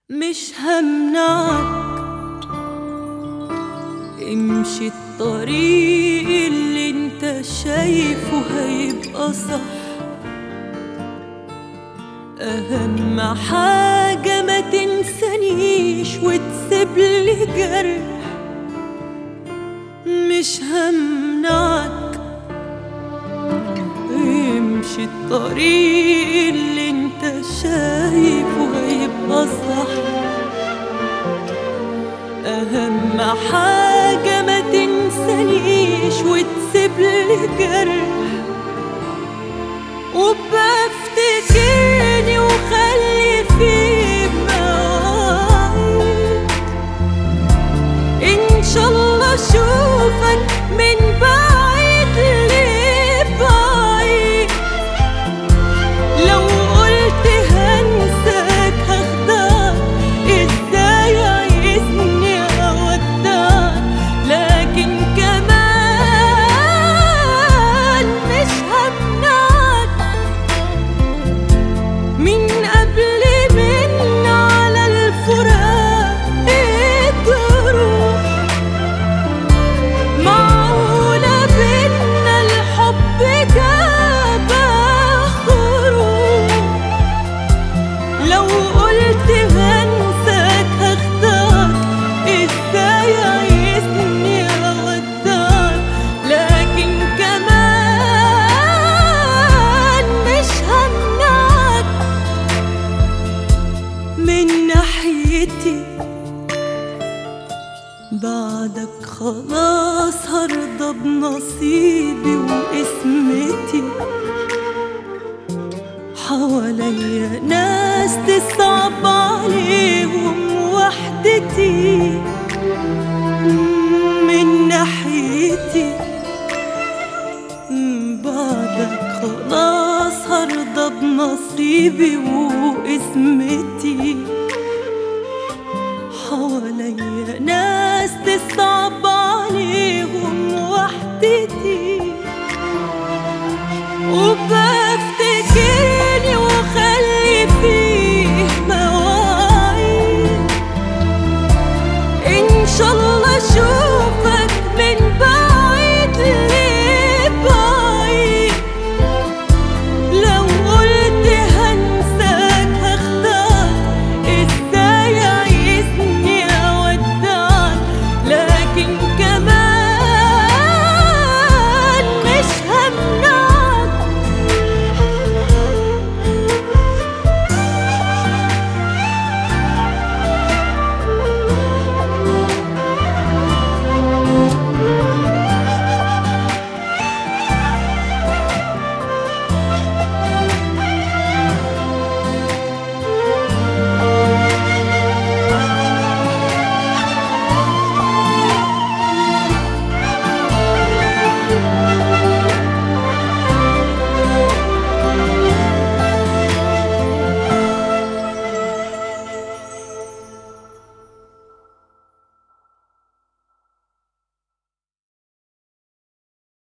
مش همنعك امشي الطريق اللي انت شايفه هيبقى صح. اهم حاجة ما تنسانيش وتسيبلي جرح. مش همنعك امشي الطريق اللي انت شايفه هيبقى صح. اهم حاجة ما تنسانيش وتسيبلي جرح. وبفتكرني وخلي في مواعيد ان شاء الله اشوفك من بعيد لبعيد. لو قلت هنساك هخدعك، ازاي عايزني اودعك؟ لكن كمان مش همنعك من قبل منا على الفراق الجروح. معقولة بينا الحب جاب خروج؟ لو قلت هنساك هخدعك، ازاي عايزني اودعك؟ لكن كمان مش همنعك من ناحيتي. بعدك خلاص هرضى بنصيبي وقسمتي. حواليا ناس تصعب عليهم وحدتي. من ناحيتي بعدك خلاص هرضى بنصيبي وقسمتي.